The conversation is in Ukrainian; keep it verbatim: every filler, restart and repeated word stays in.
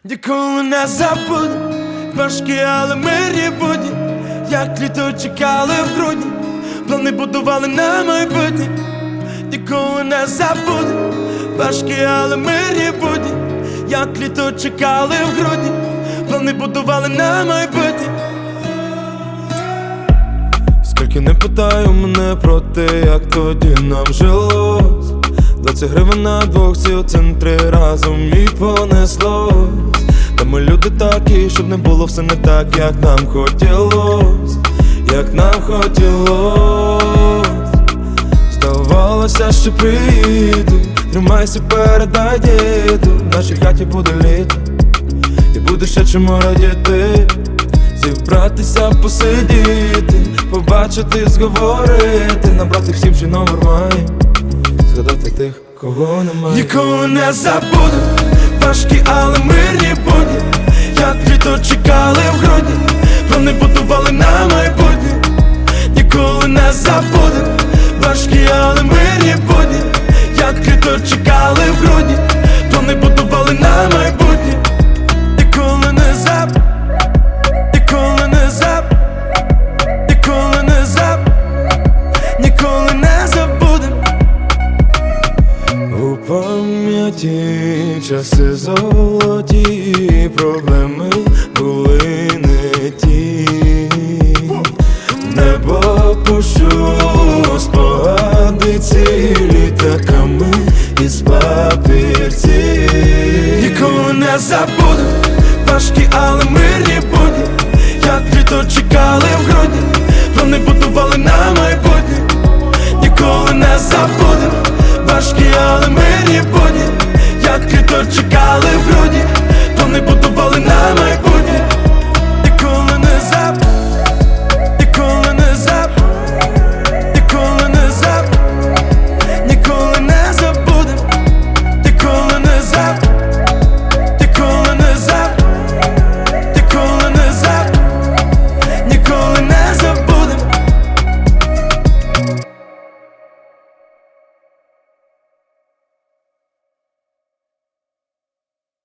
Ніколи не забуду, важкі, але мирні будні, як літо чекали в грудні, плани будували на майбутнє. Ніколи не забуду, важкі, але мирні будні, як літо чекали в грудні, плани будували на майбутнє. Скільки не питаю мене про те, як тоді нам жилось, двадцять гривень на двох, ці центри разом і понеслось. Та ми люди такі, щоб не було все не так, як нам хотілось, як нам хотілось. Здавалося, що приїду, тримайся, передай діду, в нашій хаті буде літо, і буде ще чому радіти. Зібратися, посидіти, побачити, зговорити, набрати всім, що номер має, згадати тих, кого немає. Ніколи не забуду, важкі, але мирні будні, як літо чекали в грудні, плани будували на майбутнє. Ніколи не забуду, важкі, але мирні будні, як літо чекали в грудні, плани будували на майбутнє. Ніколи не забуду, ніколи не забуду, ніколи не забуду, ніколи не забудем. У пам'яті часи золоті, проблеми були не ті. Небо пущу, спогади цілі літаками із папірці. Ніколи не забуду, важкі, але мирні будні, як літо чекали в грудні, плани будували на майбутнє. Ніколи не забуду, важкі, але мирні будні, як літо чекали в грудні,